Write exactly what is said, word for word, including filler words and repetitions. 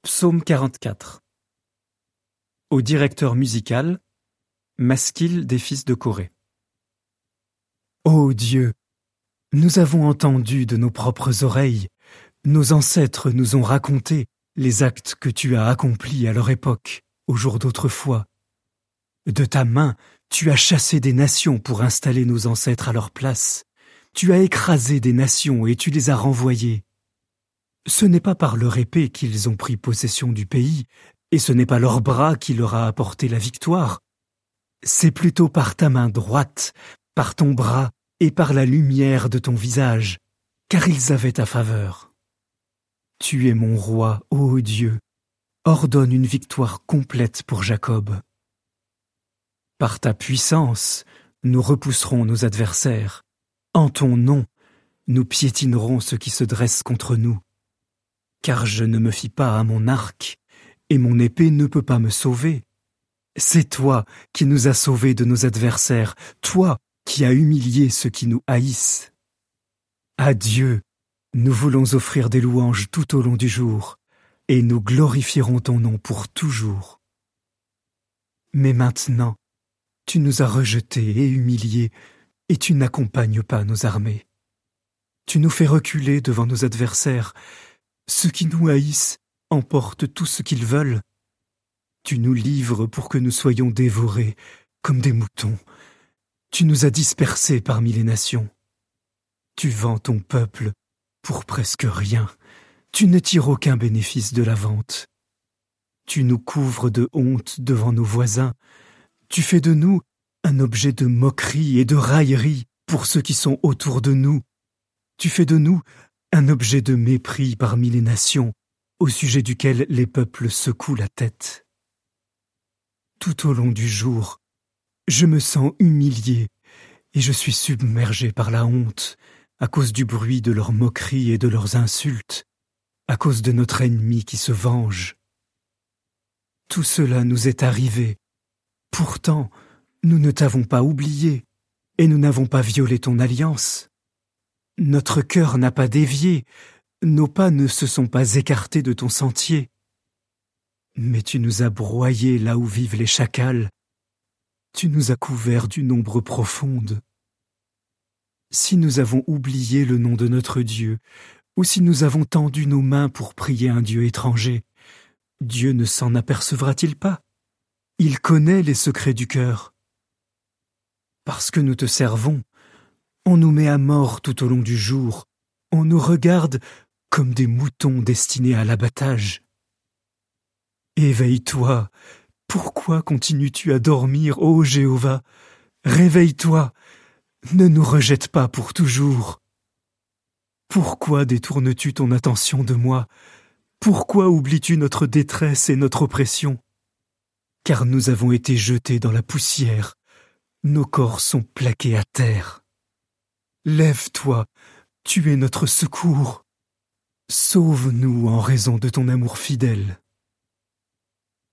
Psaume quarante-quatre. Au directeur musical, Maskil des fils de Coré. Ô Dieu, nous avons entendu de nos propres oreilles, nos ancêtres nous ont raconté les actes que tu as accomplis à leur époque, au jour d'autrefois. De ta main, tu as chassé des nations pour installer nos ancêtres à leur place. Tu as écrasé des nations et tu les as renvoyées. Ce n'est pas par leur épée qu'ils ont pris possession du pays, et ce n'est pas leur bras qui leur a apporté la victoire. C'est plutôt par ta main droite, par ton bras et par la lumière de ton visage, car ils avaient ta faveur. Tu es mon roi, ô Dieu, ordonne une victoire complète pour Jacob. Par ta puissance, nous repousserons nos adversaires. En ton nom, nous piétinerons ceux qui se dressent contre nous. Car je ne me fie pas à mon arc, et mon épée ne peut pas me sauver. C'est toi qui nous as sauvés de nos adversaires, toi qui as humilié ceux qui nous haïssent. À Dieu, nous voulons offrir des louanges tout au long du jour, et nous glorifierons ton nom pour toujours. Mais maintenant, tu nous as rejetés et humiliés, et tu n'accompagnes pas nos armées. Tu nous fais reculer devant nos adversaires. Ceux qui nous haïssent emportent tout ce qu'ils veulent. Tu nous livres pour que nous soyons dévorés comme des moutons. Tu nous as dispersés parmi les nations. Tu vends ton peuple pour presque rien. Tu ne tires aucun bénéfice de la vente. Tu nous couvres de honte devant nos voisins. Tu fais de nous un objet de moquerie et de raillerie pour ceux qui sont autour de nous. Tu fais de nous un objet de mépris parmi les nations, au sujet duquel les peuples secouent la tête. Tout au long du jour, je me sens humilié et je suis submergé par la honte à cause du bruit de leurs moqueries et de leurs insultes, à cause de notre ennemi qui se venge. Tout cela nous est arrivé. Pourtant, nous ne t'avons pas oublié et nous n'avons pas violé ton alliance. Notre cœur n'a pas dévié, nos pas ne se sont pas écartés de ton sentier. Mais tu nous as broyés là où vivent les chacals. Tu nous as couverts d'une ombre profonde. Si nous avons oublié le nom de notre Dieu, ou si nous avons tendu nos mains pour prier un Dieu étranger, Dieu ne s'en apercevra-t-il pas? Il connaît les secrets du cœur. Parce que nous te servons, on nous met à mort tout au long du jour, on nous regarde comme des moutons destinés à l'abattage. Éveille-toi, pourquoi continues-tu à dormir, ô Jéhovah? Réveille-toi, ne nous rejette pas pour toujours. Pourquoi détournes-tu ton attention de moi? Pourquoi oublies-tu notre détresse et notre oppression? Car nous avons été jetés dans la poussière, nos corps sont plaqués à terre. Lève-toi, tu es notre secours. Sauve-nous en raison de ton amour fidèle.